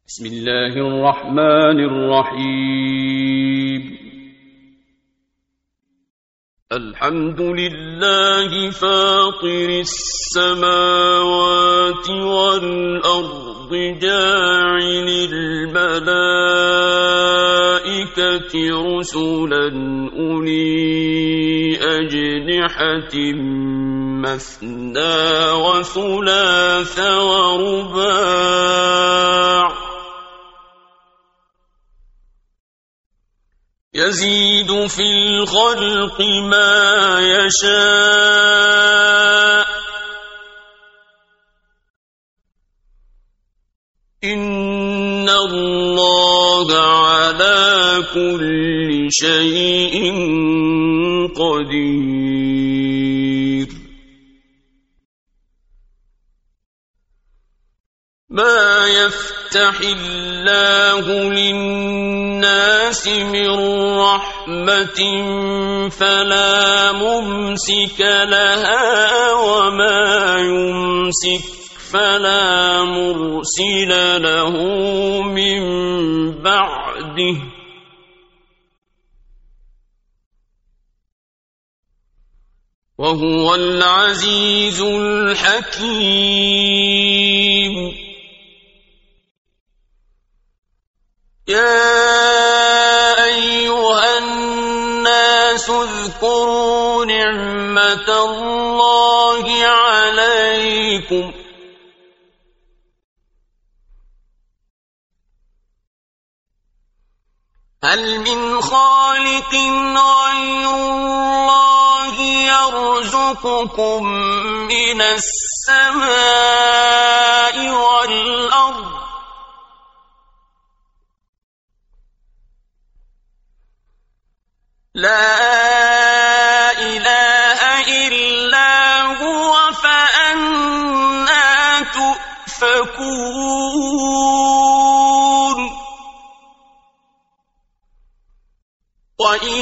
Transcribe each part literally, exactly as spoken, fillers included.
بسم الله الرحمن الرحيم. الحمد لله فاطر السماوات والأرض جاعل الملائكة رسلا أولي أجنحة مثنى وثلاث ورباع يزيد في الخلق ما يشاء إن الله على كل شيء قدير. ما يفتح الله للناس من رحمة فلا ممسك لها وما يمسك فلا مرسل له من بعده وهو العزيز الحكيم. يا أيها الناس اذكروا نعمة الله عليكم هل من خالق غير الله يرزقكم من السماء والأرض لا إله إلا هو فأنى تؤفكون. وإن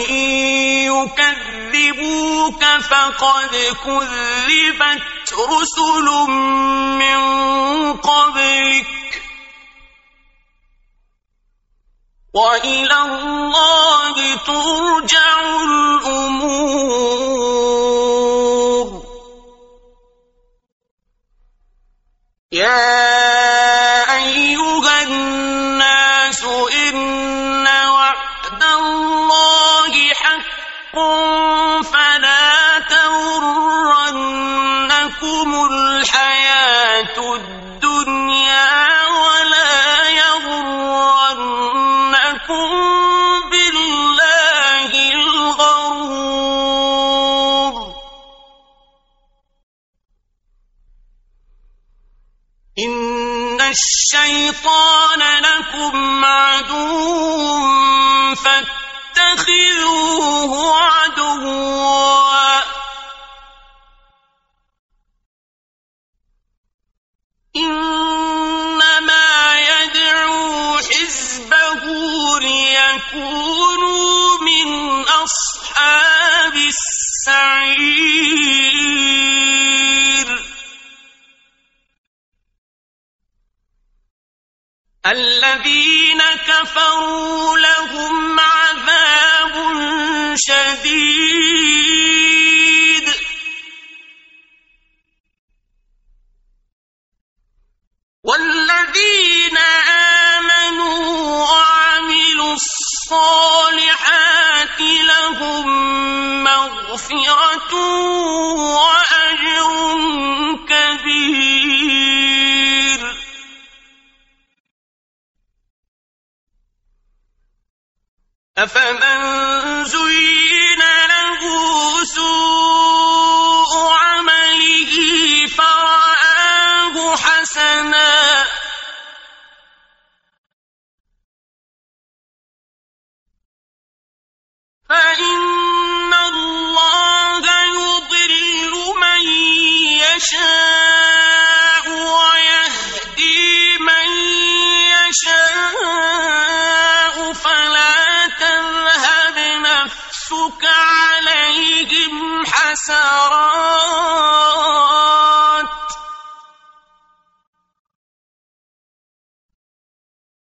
يكذبوك فقد كذبت رسل من قبلك وإلى الله ترجع الأمور. يا أيها الناس إن وعد الله حق فلا تغرنكم الحياة الدنيا ولا يغرنكم بالله الغرور. إن الشيطان لكم عدو فاتخذوه عدوا إنما يدعو حزبه ليكونوا من أصحاب السعير. الذين كفروا لهم عذاب شديد والذين آمنوا وعملوا الصالحات لهم مغفرة وأجر كبير. أفمن زين له سوء عمله فرآه حسنا فإن الله يضل من يشاء ويهدي من يشاء فلا تذهب نفسك عليهم حسرات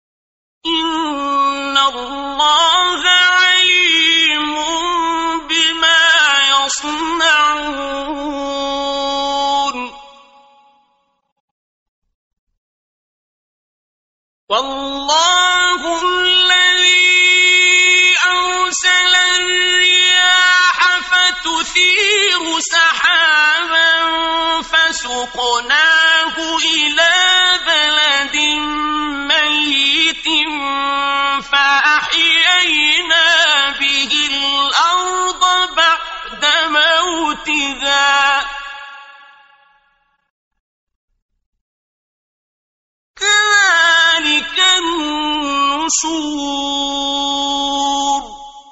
والله الذي أرسل الرياح فتثير سحابا فسقناه إلى بلد ميت فأحيينا به الأرض بعد موتها كذلك النشور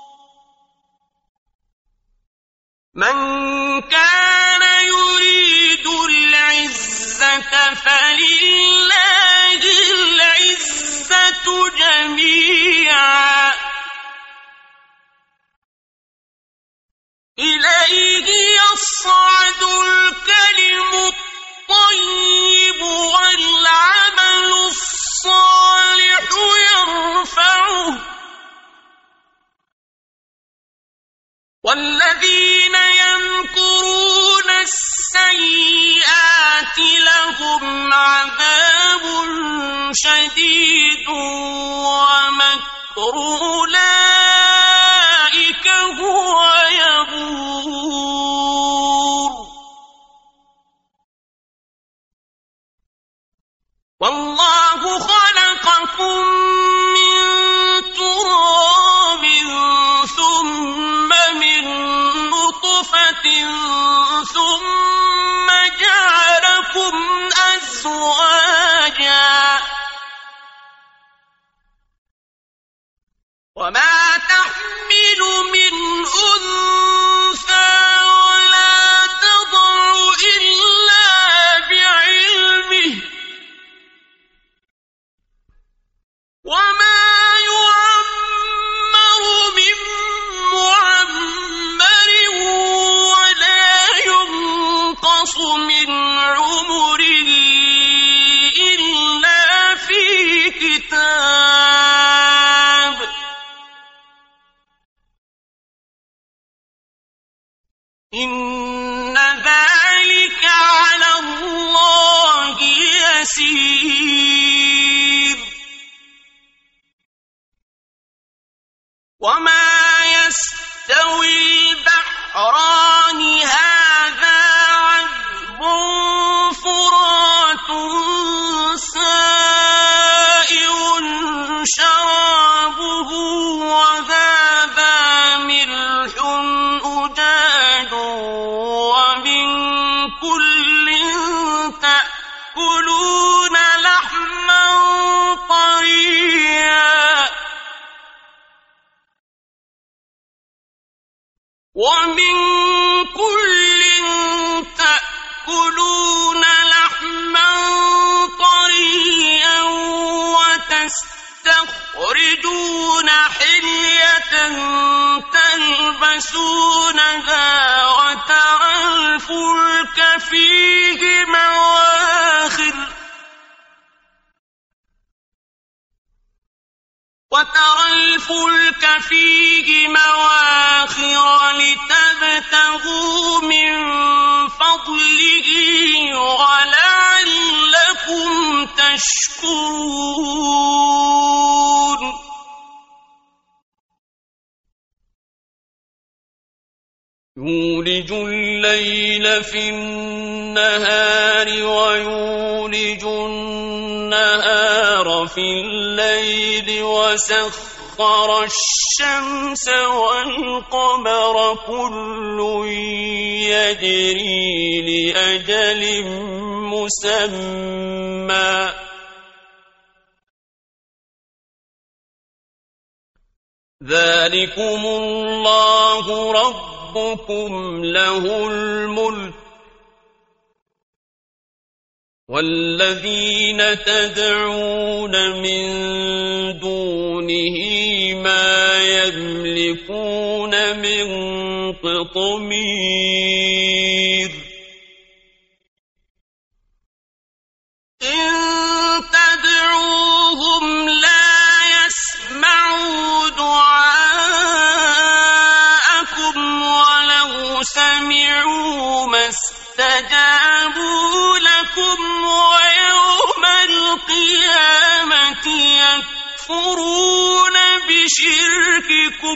من كان يريد العزة فلله العزة جميعا إليه يصعد الكلم الطيب والعمل الصالح يرفعه والذين يمكرون السيئات لهم عذاب شديد ومكر أولئك هو يبور والله خلقكم من تراب ثم من نطفة ثم جعلكم أزواجا وما تحمل من أنثى ولا تضع إلا بعلمه وما يعمر من معمر ولا ينقص من عمره إلا في كتاب إن ذلك على الله يسير وما يستوي البحران هذا عذب فرات سائغ شرابه وهذا ملح أجاج ومن كل تأكلون لحما طريا ومن كل تأكلون لحما طريا وتستخرجون حلية تلبسونها وترى الفلك فيه مواخر وترى الفلك فيه مواخر لتبتغوا من فضله ولعلكم تشكرون يولج الليل في النهار ويولج النهار في الليل وسخر الشمس والقمر كل يجري لأجل مسمى ذلكم الله ربكم له الملك والذين تدعون من دونه ما يملكون من قطمير إن تدعوهم لا يسمعوا دعاءكم ولو سمعوا ما استجابوا لكم ويوم القيامة يكفرون بشرككم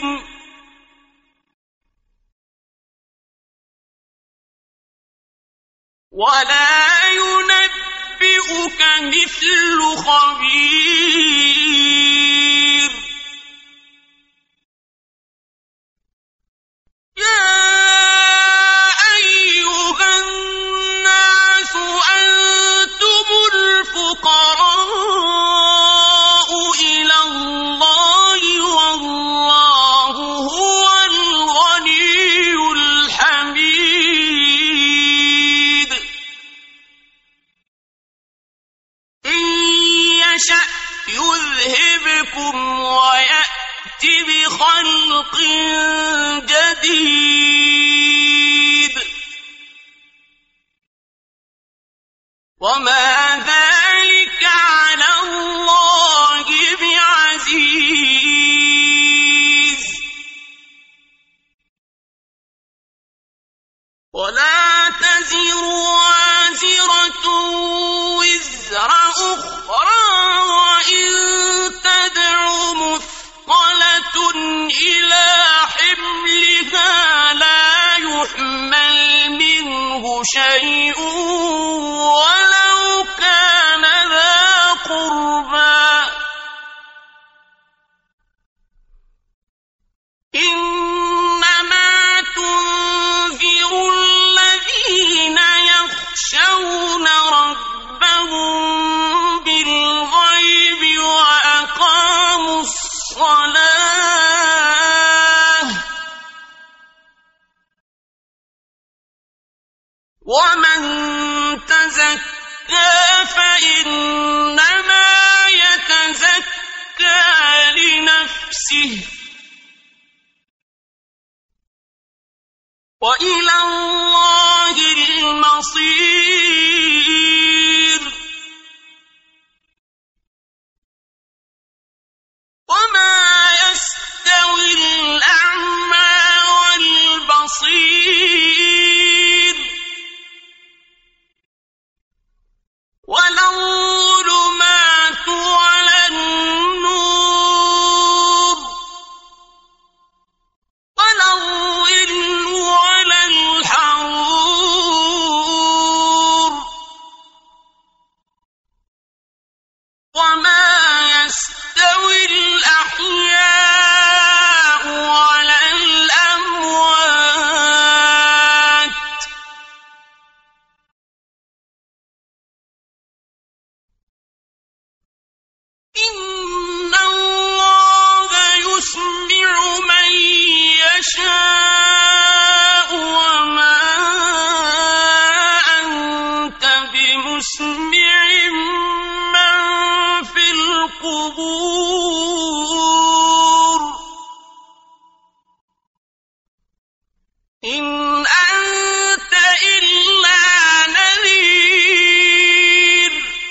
ولا ينبئك مثل خبير يا أيها الناس أنتم الفقراء إلى الله والله هو الغني الحميد إن يشأ يذهبكم ويأت بخلق جديد وما ذلك على الله بعزيز ولا تزر وازرة وزر أخرى وإن تدع مثقلة إلى حملها لا يحمل منه شيء ولو كان ذا قربى إنما تنذر الذين يخشون ربهم بالغيب وأقاموا الصلاة ومن تزكى فإنما يتزكى لنفسه وإلى الله المصير وما يستوي الأعمى والبصير ولا الظلمات ولا النور ولا الظل ولا الحرور وما يستوي الأحياء ولا الأموات إن الله يسمع من يشاء وما أنت بمسمع من في القبور إن أنت إلا نذير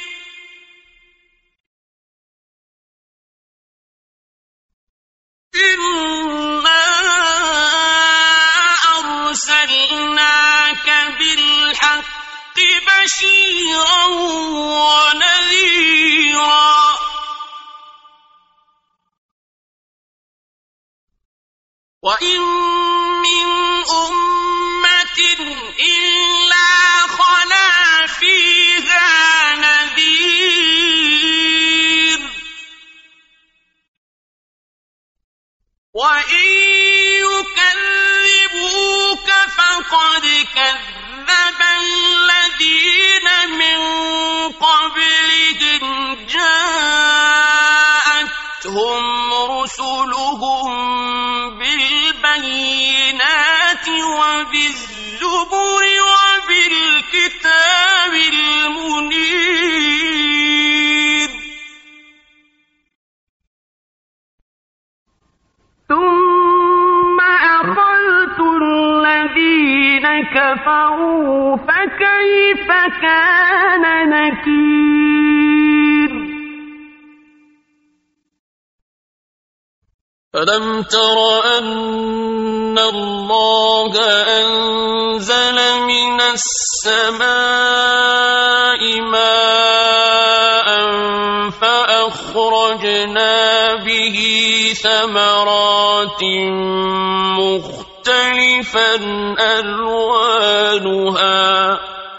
إنا أرسلناك بالحق بشيرا ونذيرا وإن من أمة إلا خلا فيها نذير وإن يكذبوك فقد كذب الذين من قبلهم جاءتهم رسلهم بالبينات وبالزبر وبالكتاب المنير ثم أخذت الذين كفروا فكيف كان نكير ألم تر أن الله أنزل من السماء ماء فأ فأخرجنا به ثمرات مختلفا ألوانها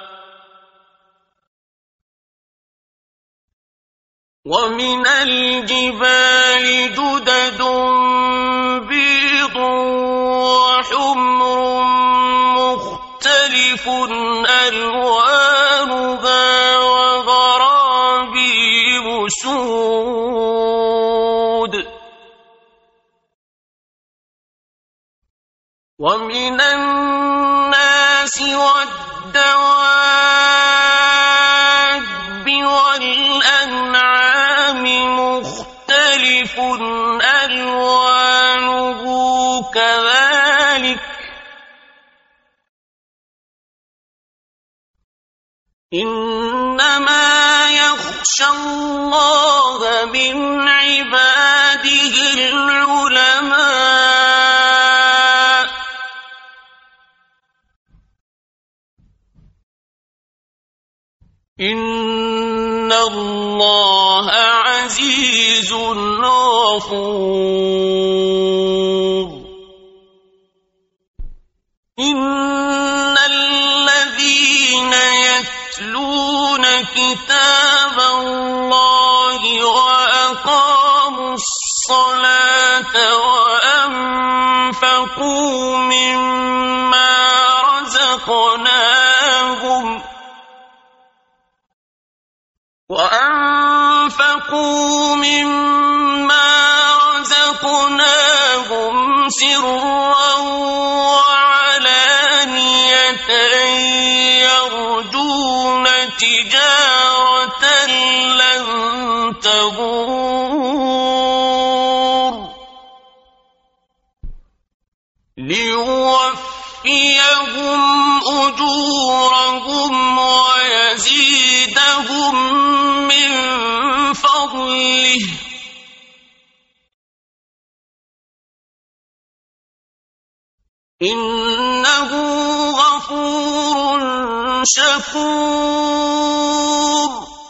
ومن الجبال جدد بيض وحمر مختلف ألوانها وغرابيب سود ومن الناس والدواب والأنعام مختلف ألوانه كذلك إنما يخشى الله من عباده العلماء إن الله عزيز غفور إن الذين يتلون كتاب الله وأقاموا الصلاة وأنفقوا مما رزقناهم وأنفقوا مما رزقناهم سرا وعلانية يرجون تجارة لن تبور ليوفيهم أجورهم ويزيدهم من فضله إنه غفور شكور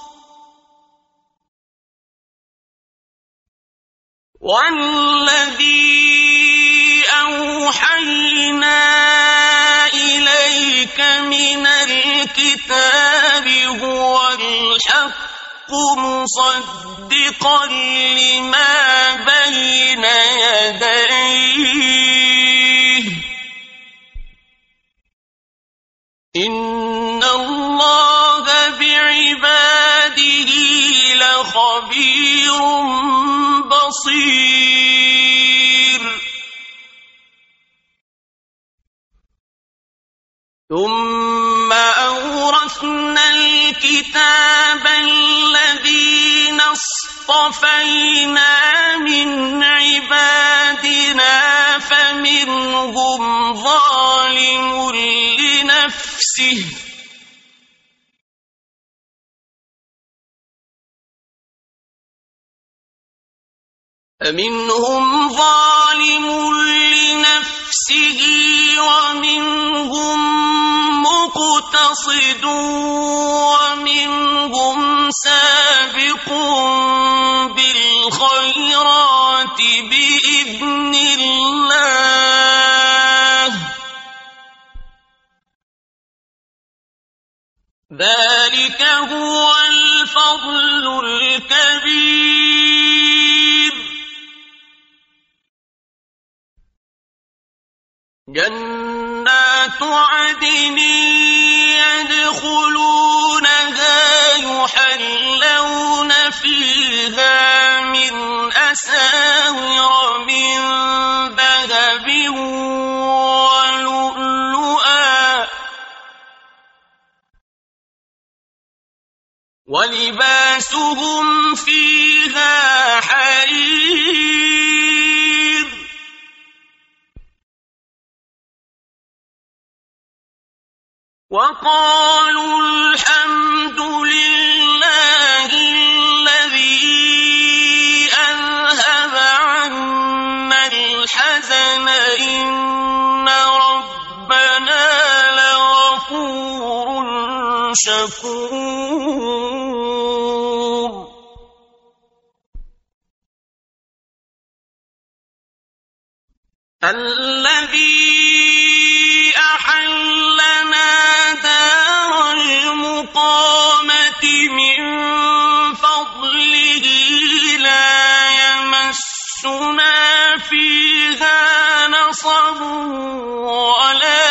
والذي أوحينا إليك من الكتاب هو الحق مصدقا لما بين يديه إن الله بعباده لخبير بصير ثم أورثنا الكتاب الذين اصطفينا من عبادنا فمنهم ظالم لنفسه فمنهم ظالم لنفسه ومنهم مقتصد ومنهم سابق بالخيرات بإذن الله ذلك هو الفضل الكبير جنات عدن يدخلونها يحلون فيها من أساور من ذهب ولؤلؤا ولباسهم فيها حرير وقالوا الحمد لله الذي أذهب عنا الحزن إن ربنا لغفور شكور الذي أحلنا دار المقامة من فضله لا يمسنا فيها نصب ولا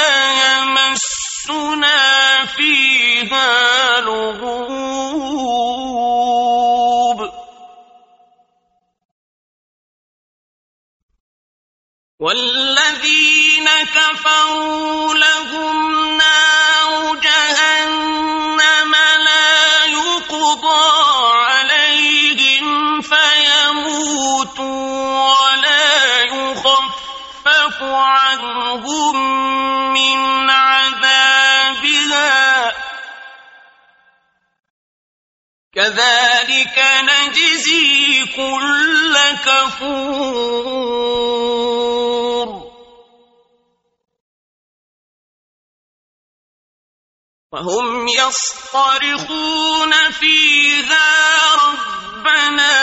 يمسنا فيها لغوب والذين كفروا لهم نار جهنم لا يقضى عليهم فيموتوا ولا يخفف عنهم من عذابها كذلك نجزي كل كفور وهم يصطرخون فيها ربنا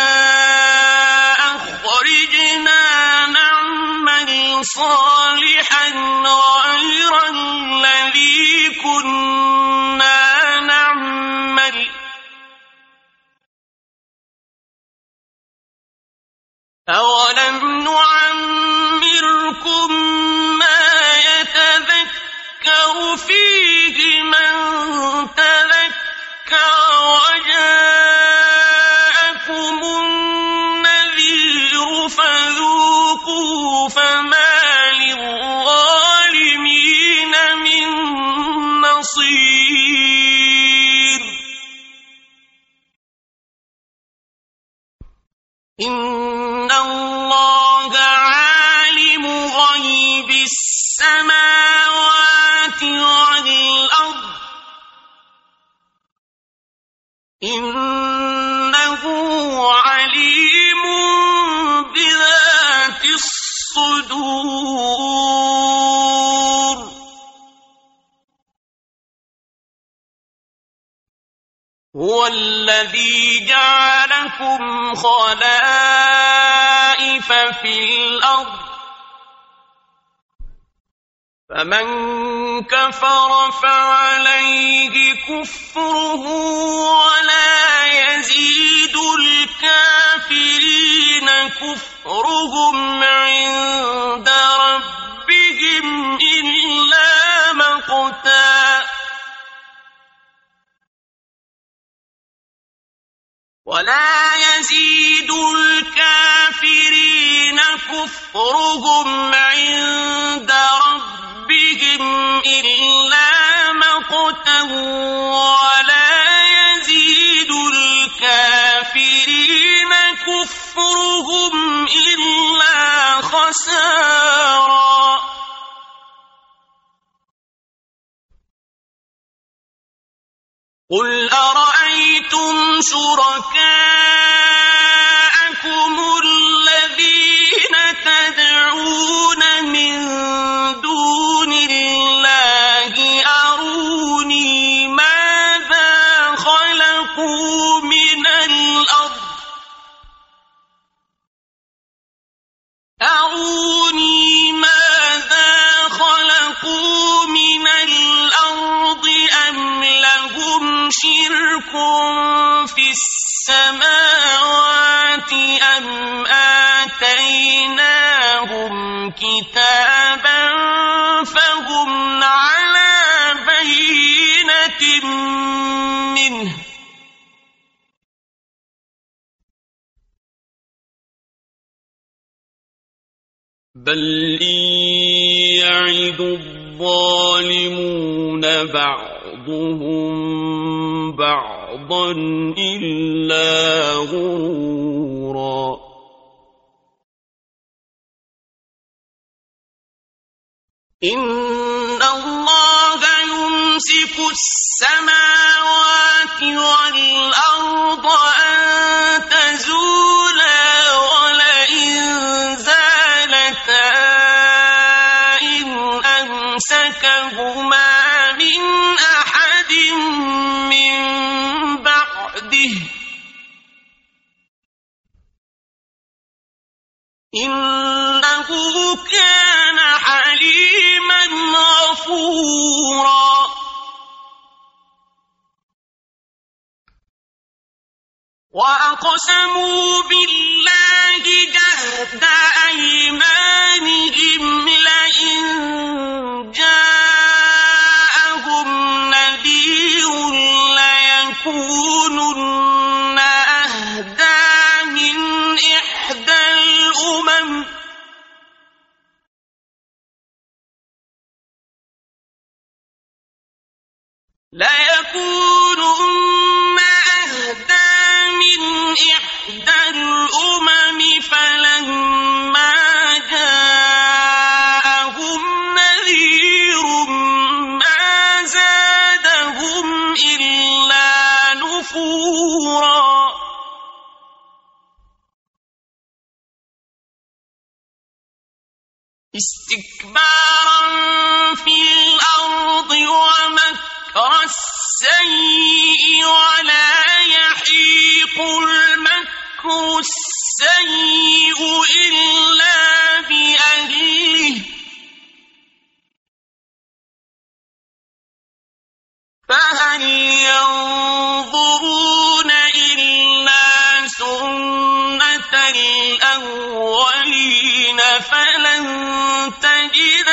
أخرجنا نعمل صالحا غير الذي كنا نعمل أولم نعمركم ما يتذكر فيه من تذكر وجاءكم النذير فذوقوا فما للظالمين من نصير إن الله عالم غيب السماوات والأرض إنه عليم بذات الصدور هو الذي جعلكم خلائف في الأرض فمن كفر فعليه كفره ولا يزيد الكافرين كفرهم عند ربهم إلا مقتا ولا يزيد الكافرين كفرهم عند ربهم إلا مقتا ولا يزيد الكافرين كفرهم إلا خسارا قل أرأيتم شركاءكم الذين تدعون من دون الله أروني ماذا خلقوا من الأرض أروني ماذا خلقوا من الأرض أم لهم شرك في السماوات أم آتيناهم كتابا فهم على بينة منه بل إن يعد الظالمون بعضهم بعضا إلا غرورا إن الله يمسك السماوات والأرض أن تزولا ولئن زالتا إن أمسكهما من أحد من بعده إنه كان حليما غفورا. وأقسموا بالله جهد أيمانهم لئن جاءهم نذير ليكونن أهدى من إحدى الأمم ليكونن أهدى من إحدى الأمم فلما جاءهم نذير ما زادهم إلا نفورا. استكبارا في الأرض ومكر السيء ولا يحيق المكر السيء إلا بأهله فهل ينظرون إلا سنة الأولين فلن تجد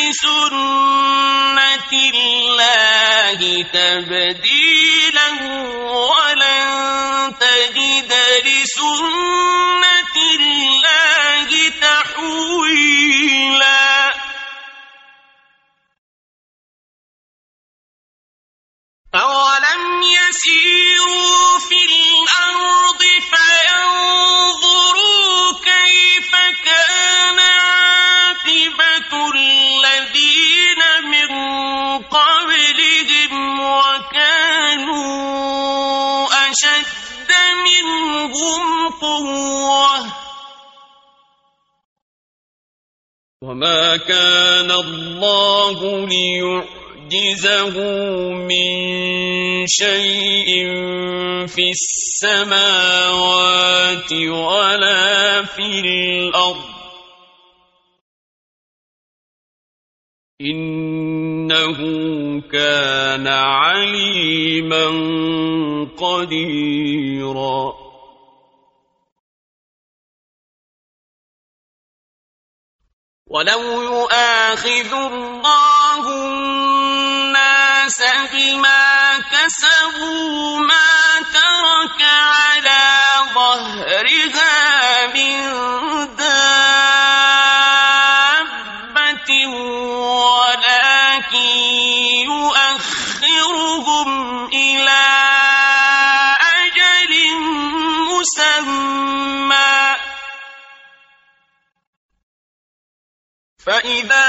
لسنة الله تبديلا ولن تجد لسنة الله تحويلا. أولم يسيروا في الأرض فينظروا كيف كان عاقبة الذين من قبلهم وكانوا أشد منهم قوة وما كان الله ليعجزه من شيء في السماوات ولا في الأرض إنه كان عليما قديرا. ولو يؤاخذ الله الناس بما كسبوا ما ترك على ظهرها من دابة ولكن يؤخرهم إلى أجل مسمى فإذا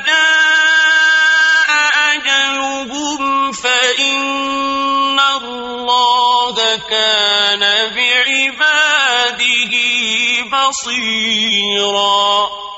جاء أجلهم فإن الله كان بعباده بصيرا.